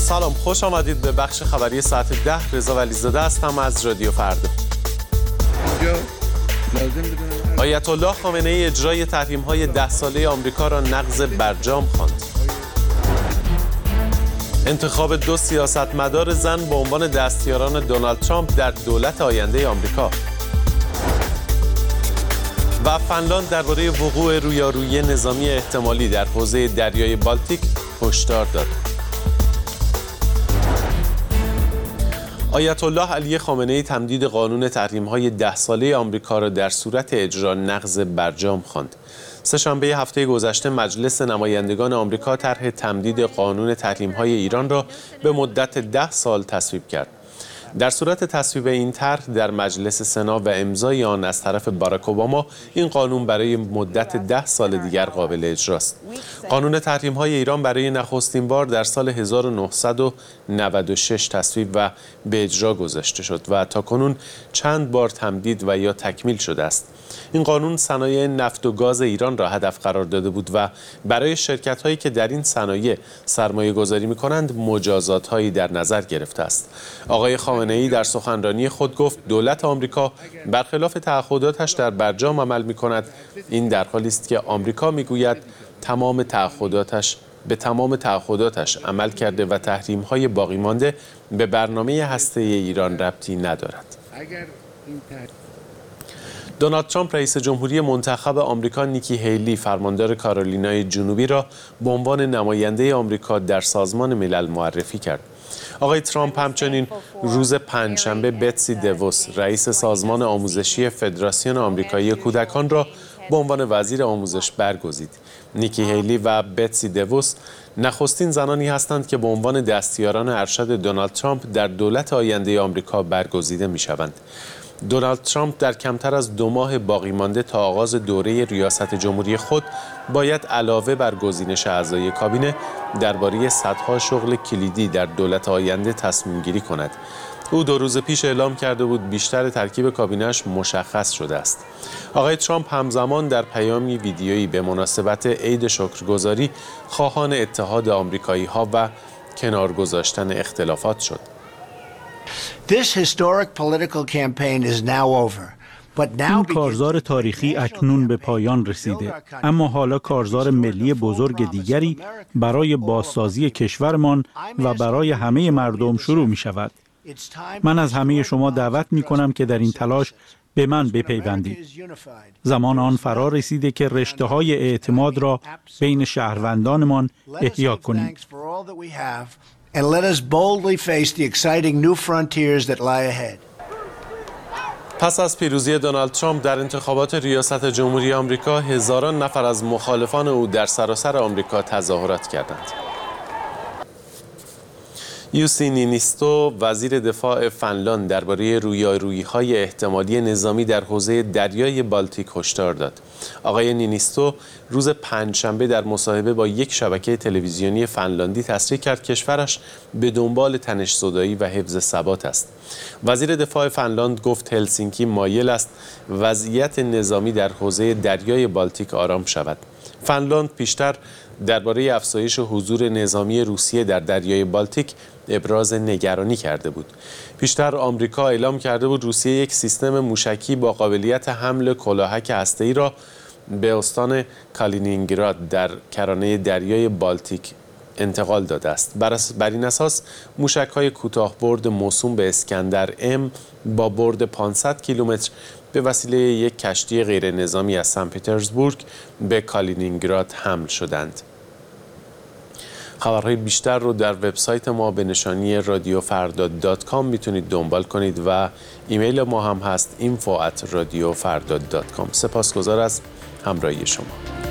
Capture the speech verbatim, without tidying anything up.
سلام، خوش آمدید به بخش خبری ساعت ده. رضا ولیزاده هستم از رادیو فردا. آیت الله خامنه ای اجرای تحریم‌های ده ساله آمریکا را نقض برجام خواند. انتخاب دو سیاستمدار زن به عنوان دستیاران دونالد ترامپ در دولت آینده آمریکا. و فنلاند درباره وقوع رویارویی نظامی احتمالی در حوزه دریای بالتیک هشدار داد. آیت الله علی خامنه ای تمدید قانون تحریم‌های ده ساله آمریکا را در صورت اجرا نقض برجام خواند. سه‌شنبه هفته گذشته مجلس نمایندگان آمریکا طرح تمدید قانون تحریم‌های ایران را به مدت ده سال تصویب کرد. در صورت تصویب این طرح در مجلس سنا و امضای آن از طرف باراک اوباما، این قانون برای مدت ده سال دیگر قابل اجراست. قانون تحریم‌های ایران برای نخستین بار در سال هزار و نهصد و نود و شش تصویب و به اجرا گذاشته شد و تاکنون چند بار تمدید و یا تکمیل شده است. این قانون صنایع نفت و گاز ایران را هدف قرار داده بود و برای شرکت‌هایی که در این صنایع سرمایه گذاری می‌کنند مجازات‌هایی در نظر گرفته است. آقای خامنه‌ای در سخنرانی خود گفت دولت آمریکا برخلاف تعهداتش در برجام عمل می‌کند. این در حالی است که آمریکا می‌گوید تمام تعهداتش به تمام تعهداتش عمل کرده و تحریم‌های باقی مانده به برنامه هسته‌ای ایران ربطی ندارد. دونالد ترامپ رئیس جمهوری منتخب آمریکا نیکی هیلی فرماندار کارولینای جنوبی را به عنوان نماینده آمریکا در سازمان ملل معرفی کرد. آقای ترامپ همچنین روز پنجشنبه بتسی دووس رئیس سازمان آموزشی فدراسیون آمریکایی کودکان را به عنوان وزیر آموزش برگزید. نیکی هیلی و بتسی دووس نخستین زنانی هستند که به عنوان دستیاران ارشد دونالد ترامپ در دولت آینده آمریکا برگزیده می‌شوند. دونالد ترامپ در کمتر از دو ماه باقی مانده تا آغاز دوره ریاست جمهوری خود باید علاوه بر گزینش اعضای کابینه درباره صدها شغل کلیدی در دولت آینده تصمیم گیری کند. او دو روز پیش اعلام کرده بود بیشتر ترکیب کابینه‌اش مشخص شده است. آقای ترامپ همزمان در پیامی ویدیویی به مناسبت عید شکرگزاری خواهان اتحاد آمریکایی‌ها و کنار گذاشتن اختلافات شد. This historic political campaign is now over. این کارزار تاریخی اکنون به پایان رسیده، اما حالا کارزار ملی بزرگ دیگری برای بازسازی کشورمان و برای همه مردم شروع می شود. من از همه شما دعوت می کنم که در این تلاش به من بپیوندید. زمان آن فرا رسیده که رشته های اعتماد را بین شهروندانمان احیا کنیم. And let us boldly face the exciting new frontiers that lie ahead. پس از پیروزی دونالد ترامپ در انتخابات ریاست جمهوری آمریکا، هزاران نفر از مخالفان او در سراسر آمریکا تظاهرات کردند. یوسی نینیستو وزیر دفاع فنلاند درباره رویارویی‌های احتمالی نظامی در حوزه دریای بالتیک هشدار داد. آقای نینیستو روز پنجشنبه در مصاحبه با یک شبکه تلویزیونی فنلاندی تصریح کرد کشورش به دنبال تنش‌زدایی و حفظ ثبات است. وزیر دفاع فنلاند گفت هلسینکی مایل است وضعیت نظامی در حوزه دریای بالتیک آرام شود. فنلاند پیشتر درباره افزایش حضور نظامی روسیه در دریای بالتیک ابراز نگرانی کرده بود. پیشتر آمریکا اعلام کرده بود روسیه یک سیستم موشکی با قابلیت حمل کلاهک هسته‌ای را به استان کالینینگراد در کرانه دریای بالتیک انتقال داده است. بر این اساس موشک‌های کوتاه برد موسوم به اسکندر ام با برد پانصد کیلومتر به وسیله یک کشتی غیر نظامی از سن پترزبورگ به کالینینگراد حمل شدند. خبرهای بیشتر رو در وبسایت ما به نشانی رادیو فردا دات کام میتونید دنبال کنید و ایمیل ما هم هست اینفو ات رادیو فردا دات کام. سپاسگزار از همراهی شما.